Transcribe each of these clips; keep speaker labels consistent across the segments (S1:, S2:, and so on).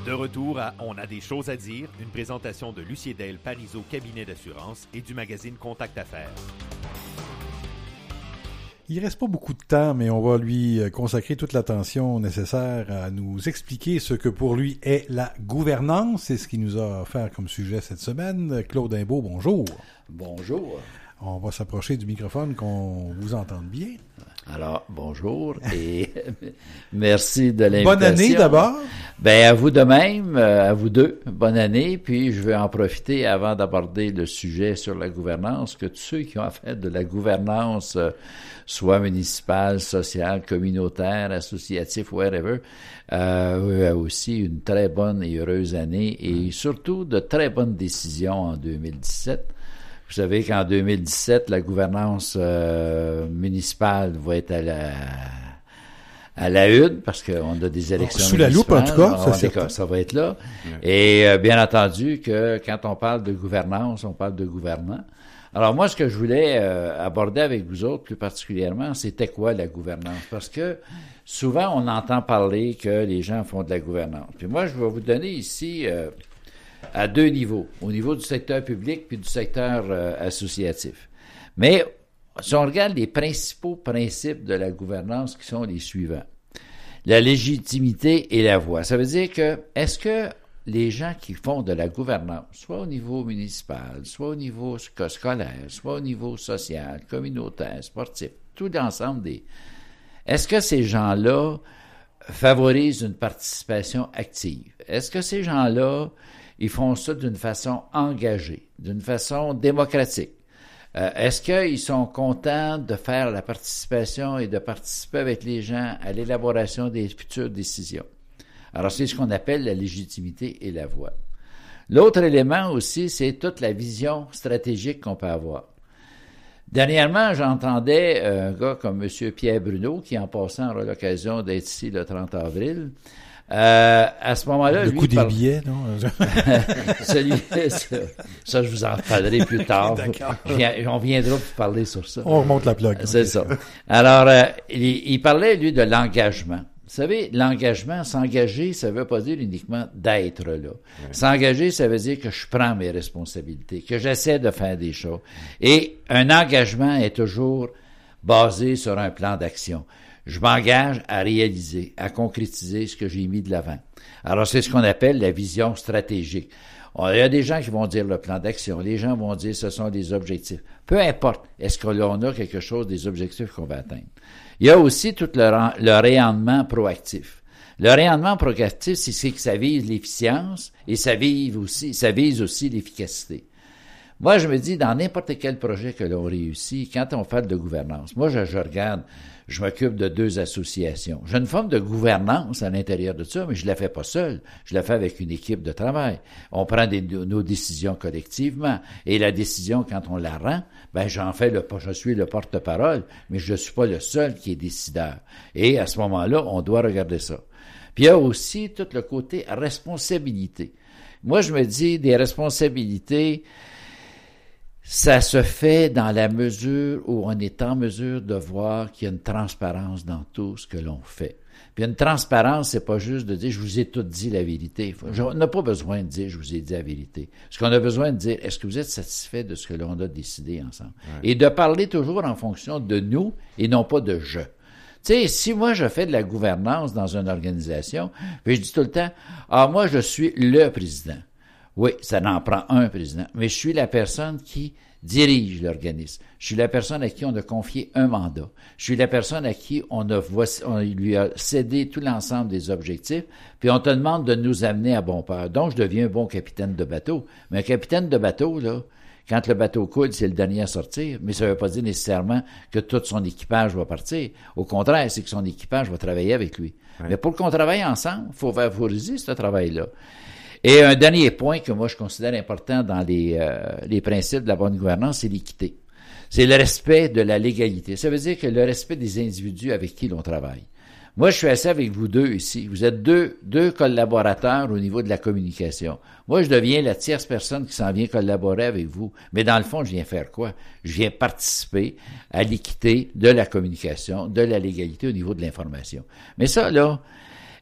S1: De retour à On a des choses à dire, une présentation de Lucie Del Parizeau Cabinet d'assurance et du magazine Contact Affaires.
S2: Il reste pas beaucoup de temps, mais on va lui consacrer toute l'attention nécessaire à nous expliquer ce que pour lui est la gouvernance. C'est ce qu'il nous a offert comme sujet cette semaine. Claude Imbeau, bonjour.
S3: Bonjour.
S2: On va s'approcher du microphone, qu'on vous entende bien.
S3: Alors, bonjour et merci de l'invitation.
S2: Bonne année d'abord.
S3: Ben, à vous de même, à vous deux. Bonne année. Puis, je vais en profiter avant d'aborder le sujet sur la gouvernance, que tous ceux qui ont fait de la gouvernance, soit municipale, sociale, communautaire, associative, whatever, aussi une très bonne et heureuse année et surtout de très bonnes décisions en 2017. Vous savez qu'en 2017, la gouvernance municipale va être à la une parce qu'on a des élections
S2: sous la loupe, en tout cas.
S3: Ça va être là. Et bien entendu que quand on parle de gouvernance, on parle de gouvernement. Alors moi, ce que je voulais aborder avec vous autres plus particulièrement, c'était quoi la gouvernance? Parce que souvent, on entend parler que les gens font de la gouvernance. Puis moi, je vais vous donner ici... à deux niveaux, au niveau du secteur public puis du secteur associatif. Mais si on regarde les principaux principes de la gouvernance qui sont les suivants, la légitimité et la voix. Ça veut dire que, est-ce que les gens qui font de la gouvernance, soit au niveau municipal, soit au niveau scolaire, soit au niveau social, communautaire, sportif, tout l'ensemble des... Est-ce que ces gens-là favorisent une participation active? Est-ce que ces gens-là ils font ça d'une façon engagée, d'une façon démocratique? Est-ce qu'ils sont contents de faire la participation et de participer avec les gens à l'élaboration des futures décisions? Alors, c'est ce qu'on appelle la légitimité et la voix. L'autre élément aussi, c'est toute la vision stratégique qu'on peut avoir. Dernièrement, j'entendais un gars comme M. Pierre Bruno, qui en passant aura l'occasion d'être ici le 30 avril, à ce moment-là,
S2: le coût des billets, non?
S3: Ça, je vous en parlerai plus tard. On viendra pour parler sur ça.
S2: On remonte la plaque.
S3: C'est ça. Alors, il parlait, lui, de l'engagement. Vous savez, l'engagement, s'engager, ça veut pas dire uniquement d'être là. Ouais. S'engager, ça veut dire que je prends mes responsabilités, que j'essaie de faire des choses. Et un engagement est toujours basé sur un plan d'action. Je m'engage à réaliser, à concrétiser ce que j'ai mis de l'avant. Alors, c'est ce qu'on appelle la vision stratégique. Il y a des gens qui vont dire le plan d'action. Les gens vont dire ce sont des objectifs. Peu importe, est-ce que l'on a quelque chose des objectifs qu'on va atteindre. Il y a aussi tout le rayonnement proactif. Le rayonnement proactif, c'est que ça vise l'efficience et ça vise aussi l'efficacité. Moi, je me dis, dans n'importe quel projet que l'on réussit, quand on fait de gouvernance, moi, je regarde, je m'occupe de 2 associations. J'ai une forme de gouvernance à l'intérieur de ça, mais je la fais pas seule. Je la fais avec une équipe de travail. On prend nos décisions collectivement. Et la décision, quand on la rend, ben, je suis le porte-parole, mais je ne suis pas le seul qui est décideur. Et à ce moment-là, on doit regarder ça. Puis il y a aussi tout le côté responsabilité. Moi, je me dis, des responsabilités, ça se fait dans la mesure où on est en mesure de voir qu'il y a une transparence dans tout ce que l'on fait. Puis une transparence, c'est pas juste de dire « je vous ai tout dit la vérité ». On n'a pas besoin de dire « je vous ai dit la vérité ». Ce qu'on a besoin de dire, est-ce que vous êtes satisfait de ce que l'on a décidé ensemble? Ouais. Et de parler toujours en fonction de nous et non pas de « je ». Tu sais, si moi je fais de la gouvernance dans une organisation, puis je dis tout le temps « ah, moi je suis le président ». Oui, ça n'en prend un président, mais je suis la personne qui dirige l'organisme. Je suis la personne à qui on a confié un mandat. Je suis la personne à qui on lui a cédé tout l'ensemble des objectifs, puis on te demande de nous amener à bon port. Donc, je deviens un bon capitaine de bateau. Mais un capitaine de bateau, là, quand le bateau coule, c'est le dernier à sortir, mais ça ne veut pas dire nécessairement que tout son équipage va partir. Au contraire, c'est que son équipage va travailler avec lui. Ouais. Mais pour qu'on travaille ensemble, il faut favoriser ce travail-là. Et un dernier point que moi je considère important dans les principes de la bonne gouvernance, c'est l'équité. C'est le respect de la légalité. Ça veut dire que le respect des individus avec qui l'on travaille. Moi, je suis assis avec vous deux ici. Vous êtes deux collaborateurs au niveau de la communication. Moi, je deviens la tierce personne qui s'en vient collaborer avec vous. Mais dans le fond, je viens faire quoi? Je viens participer à l'équité de la communication, de la légalité au niveau de l'information. Mais ça, là,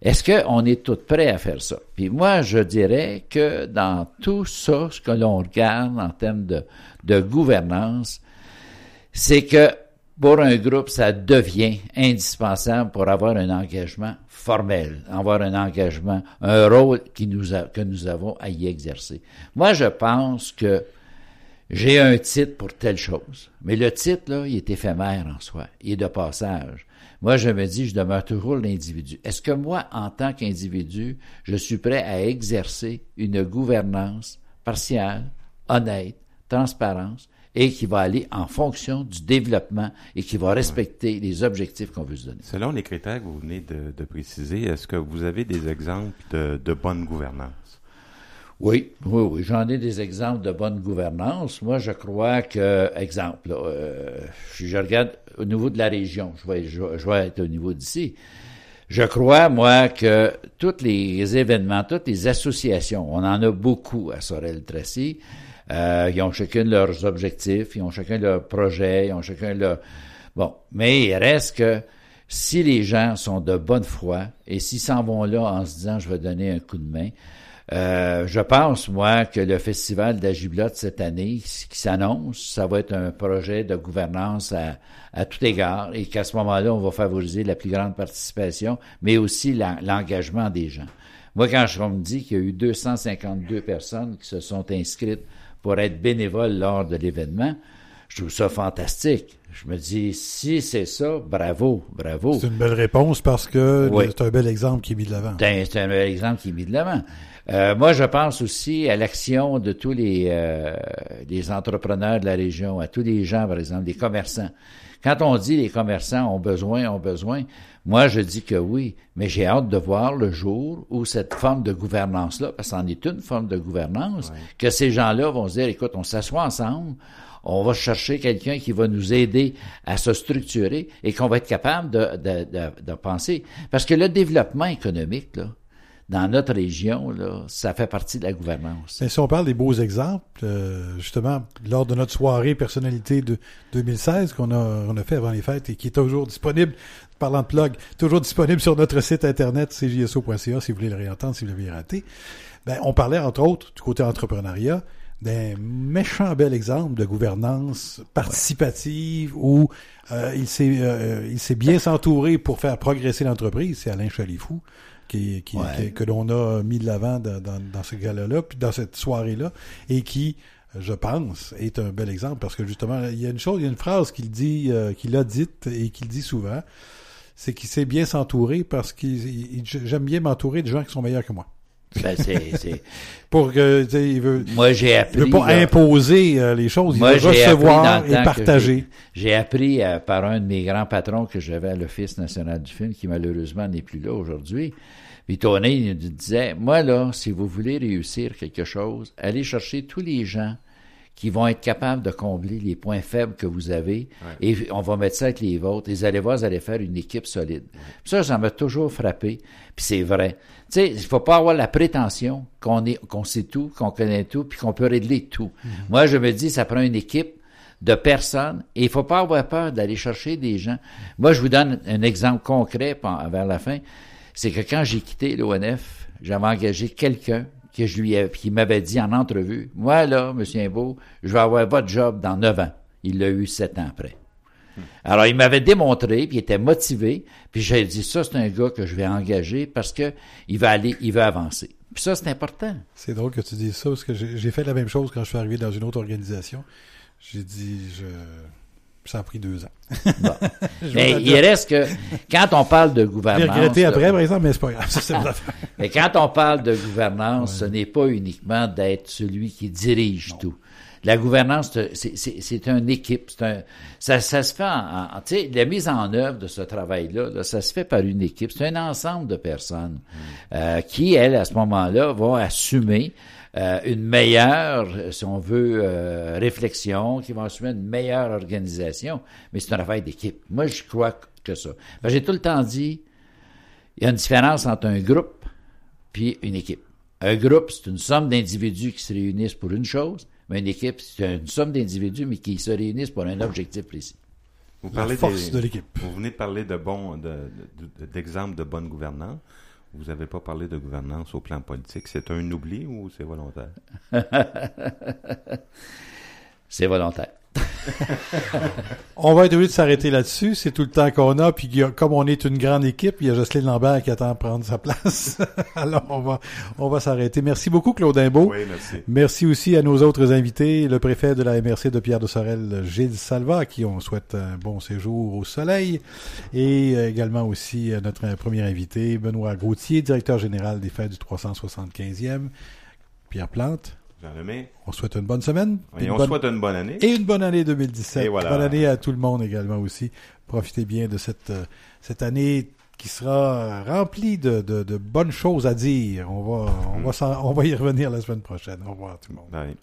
S3: Est-ce qu'on est tous prêts à faire ça? Puis moi, je dirais que dans tout ça, ce que l'on regarde en termes de gouvernance, c'est que pour un groupe, ça devient indispensable pour avoir un engagement formel, avoir un engagement, un rôle que nous avons à y exercer. Moi, je pense que j'ai un titre pour telle chose, mais le titre, là, il est éphémère en soi, il est de passage. Moi, je me dis, je demeure toujours l'individu. Est-ce que moi, en tant qu'individu, je suis prêt à exercer une gouvernance partiale, honnête, transparente, et qui va aller en fonction du développement et qui va respecter les objectifs qu'on veut se donner.
S4: Selon les critères que vous venez de préciser, est-ce que vous avez des exemples de bonne gouvernance?
S3: Oui, j'en ai des exemples de bonne gouvernance. Moi, je crois que, exemple, je regarde au niveau de la région, je vais être au niveau d'ici. Je crois, moi, que tous les événements, toutes les associations, on en a beaucoup à Sorel-Tracy. Ils ont chacun leurs objectifs, ils ont chacun leurs projets, ils ont chacun leur... Bon, mais il reste que si les gens sont de bonne foi et s'ils s'en vont là en se disant « je vais donner un coup de main », je pense, moi, que le Festival de la Giblotte cette année, qui s'annonce, ça va être un projet de gouvernance à tout égard et qu'à ce moment-là, on va favoriser la plus grande participation, mais aussi l'engagement des gens. Moi, quand on me dit qu'il y a eu 252 personnes qui se sont inscrites pour être bénévoles lors de l'événement, je trouve ça fantastique. Je me dis, si c'est ça, bravo.
S2: C'est une belle réponse parce que
S3: oui.
S2: C'est un bel exemple qui est mis de l'avant.
S3: C'est un bel exemple qui est mis de l'avant. Moi, je pense aussi à l'action de tous les entrepreneurs de la région, à tous les gens, par exemple, des commerçants. Quand on dit les commerçants ont besoin, moi, je dis que oui, mais j'ai hâte de voir le jour où cette forme de gouvernance-là, parce que c'en est une forme de gouvernance, que ces gens-là vont se dire, écoute, on s'assoit ensemble, on va chercher quelqu'un qui va nous aider à se structurer et qu'on va être capable de penser. Parce que le développement économique, là, dans notre région, là, ça fait partie de la gouvernance.
S2: Mais si on parle des beaux exemples, justement, lors de notre soirée personnalité de 2016 qu'on a fait avant les fêtes et qui est toujours disponible, parlant de plug, toujours disponible sur notre site internet cjso.ca si vous voulez le réentendre, si vous l'avez raté, ben, on parlait entre autres du côté entrepreneuriat d'un méchant bel exemple de gouvernance participative où il sait bien s'entourer pour faire progresser l'entreprise. C'est Alain Chalifou que l'on a mis de l'avant dans ce gala-là, puis dans cette soirée-là, et qui, je pense, est un bel exemple parce que justement, il y a une phrase qu'il a dite et qu'il dit souvent, c'est qu'il sait bien s'entourer parce j'aime bien m'entourer de gens qui sont meilleurs que moi.
S3: Ben, c'est...
S2: Pour que, il veut...
S3: Moi, j'ai appris...
S2: Il veut pas imposer les choses, il veut recevoir et partager.
S3: J'ai appris par un de mes grands patrons que j'avais à l'Office national du film, qui malheureusement n'est plus là aujourd'hui. Puis Tony, il disait, moi là, si vous voulez réussir quelque chose, allez chercher tous les gens qui vont être capables de combler les points faibles que vous avez, et on va mettre ça avec les vôtres, et vous allez voir, vous allez faire une équipe solide. Puis ça m'a toujours frappé, puis c'est vrai. Tu sais, il faut pas avoir la prétention qu'on sait tout, qu'on connaît tout, puis qu'on peut régler tout. Moi, je me dis, ça prend une équipe de personnes, et il faut pas avoir peur d'aller chercher des gens. Moi, je vous donne un exemple concret vers la fin, c'est que quand j'ai quitté l'ONF, j'avais engagé quelqu'un qui m'avait dit en entrevue, moi là, M. Imbeau, je vais avoir votre job dans 9 ans. Il l'a eu 7 ans après. Alors, il m'avait démontré, puis il était motivé, puis j'ai dit, ça, c'est un gars que je vais engager parce que il veut avancer. Puis ça, c'est important.
S2: C'est drôle que tu dises ça, parce que j'ai fait la même chose quand je suis arrivé dans une autre organisation. J'ai dit, ça a pris 2 ans.
S3: Bon. Mais il reste que, quand on parle de gouvernance...
S2: J'ai regretté après, par exemple, mais c'est pas grave. Ça, c'est
S3: mais quand on parle de gouvernance, ce n'est pas uniquement d'être celui qui dirige tout. La gouvernance, c'est une équipe. Ça se fait tu sais, la mise en œuvre de ce travail-là, ça se fait par une équipe. C'est un ensemble de personnes qui, elles, à ce moment-là, vont assumer une meilleure, si on veut, réflexion, qui vont assumer une meilleure organisation. Mais c'est un travail d'équipe. Moi, je crois que ça. J'ai tout le temps dit, il y a une différence entre un groupe puis une équipe. Un groupe, c'est une somme d'individus qui se réunissent pour une chose, mais une équipe, c'est une somme d'individus, mais qui se réunissent pour un objectif précis.
S4: Vous parlez
S2: la force de l'équipe.
S4: Vous venez de parler d'exemples de bonne gouvernance. Vous n'avez pas parlé de gouvernance au plan politique. C'est un oubli ou c'est volontaire?
S3: C'est volontaire.
S2: On va être obligé de s'arrêter là-dessus. C'est tout le temps qu'on a. Puis comme on est une grande équipe, il y a Jocelyne Lambert qui attend de prendre sa place. Alors, on va s'arrêter. Merci beaucoup, Claude Imbeau.
S4: Oui, merci.
S2: Merci aussi à nos autres invités, le préfet de la MRC de Pierre de Sorel, Gilles Salva, à qui on souhaite un bon séjour au soleil. Et également aussi notre premier invité, Benoît Gauthier, directeur général des fêtes du 375e. Pierre Plante. On souhaite une bonne semaine.
S4: Et on souhaite une bonne année.
S2: Et une bonne année 2017.
S4: Et voilà.
S2: Bonne année à tout le monde également aussi. Profitez bien de cette année qui sera remplie de bonnes choses à dire. On va y revenir la semaine prochaine. Au revoir tout le monde.
S4: Bye.